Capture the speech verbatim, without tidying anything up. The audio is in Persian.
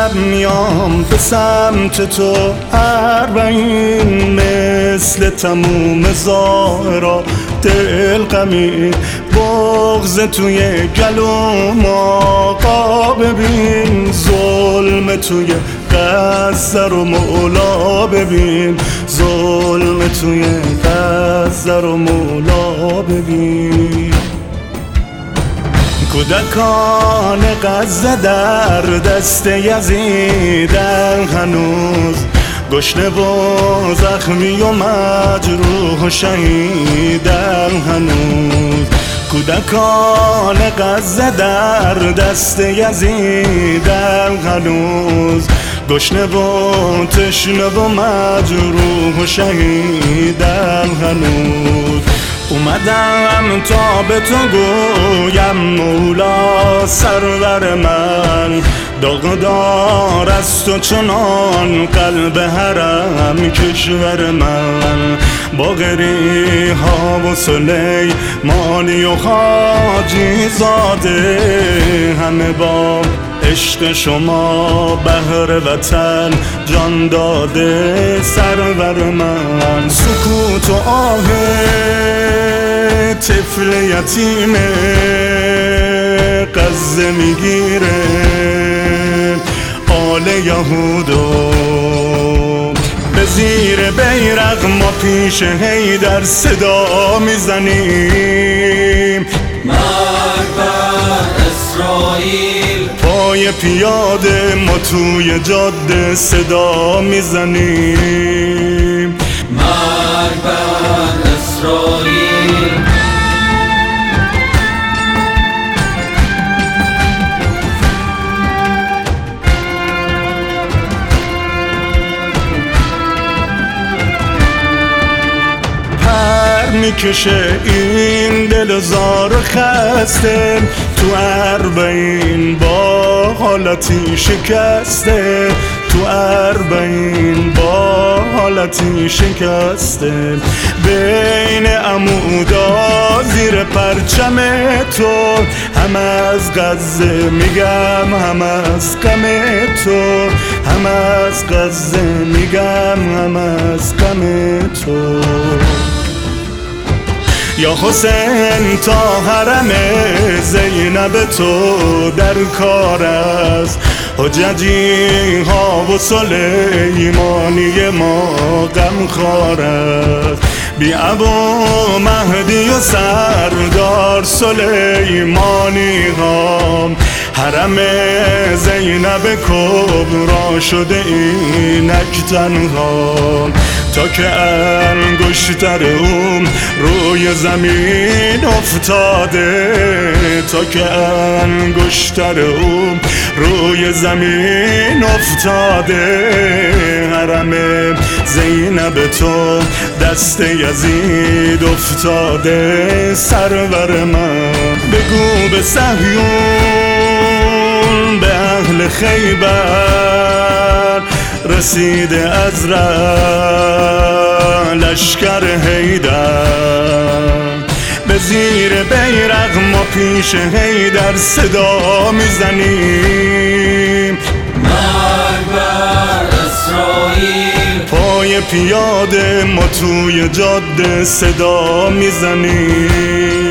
میام به سمت تو اربعین، مثل تموم ظاهرا دل غمی بغض توی گلوم آقا ببین، ظلم توی غزه رو مولا ببین، ظلم توی غزه رو مولا ببین. کودکان غزه در دست یزیدن هنوز، گشنه و زخمی و مجروح و شهیدن هنوز. کودکان غزه در دست یزیدن هنوز، گشنه و تشنه و مجروح و شهیدن هنوز. اومدم تا به تو گویم مولا سرور من، داغدار از تو چنان قلب حرم کشور من. باقری ها و سلیمانی و حاجی زاده، همه با عشق شما بهر وطن جان داده سرور من. سکوت و آه طفل یتیم غزه میگیره آل یهودو، به زیر بیرق ما پیش حیدر صدا میزنیم. مرگ بر اسرائیل، پای پیاده ما توی جاده صدا میزنیم. مرگ بر اسرائیل. میکشه این دل زار خسته، تو اربعین با حالتی شکسته، تو اربعین با حالتی شکسته. بین عمودا زیر پرچم تو، هم از غزه میگم هم از غم تو، هم از غزه میگم هم از غم تو. یا حسین تا حرم زینب تو در کار است، حججی ها و سلیمانی ما غمخوار است. بی ابو مهدی و سردار سلیمانی ها، حرم زینب کبرا شده اینک تنها. تا که انگشتر اوم روی زمین افتاده، تا که انگشتر اوم روی زمین افتاده. حرم زینب تو دست یزید افتاده سرور من. بگو به صهیون به اهل خیبر، رسیده از ره لشکر حیدر. به زیر بیرق ما پیش حیدر صدا میزنیم. مرگ بر اسرائیل، پای پیاده ما توی جاده صدا میزنیم.